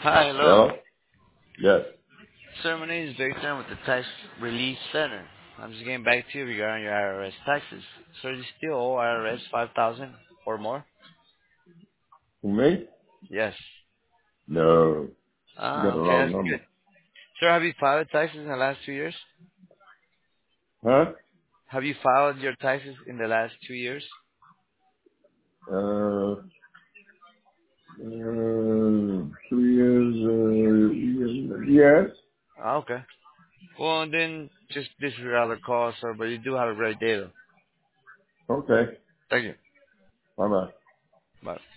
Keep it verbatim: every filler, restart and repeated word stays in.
Hi, hello. Hello? Yes. Sir, my name is Victor. I'm with the Tax Relief Center. I'm just getting back to you regarding your I R S taxes. Sir, do you still owe I R S five thousand dollars or more? For me? Yes. No. You got Ah, the okay, wrong that's number. good. Sir, have you filed taxes in the last two years? Huh? Have you filed your taxes in the last two years? Uh, uh, two years, uh, yes. Ah, okay. Well, then just disregard the call, sir, but you do have a great day, though. Okay. Thank you. Bye bye. Bye.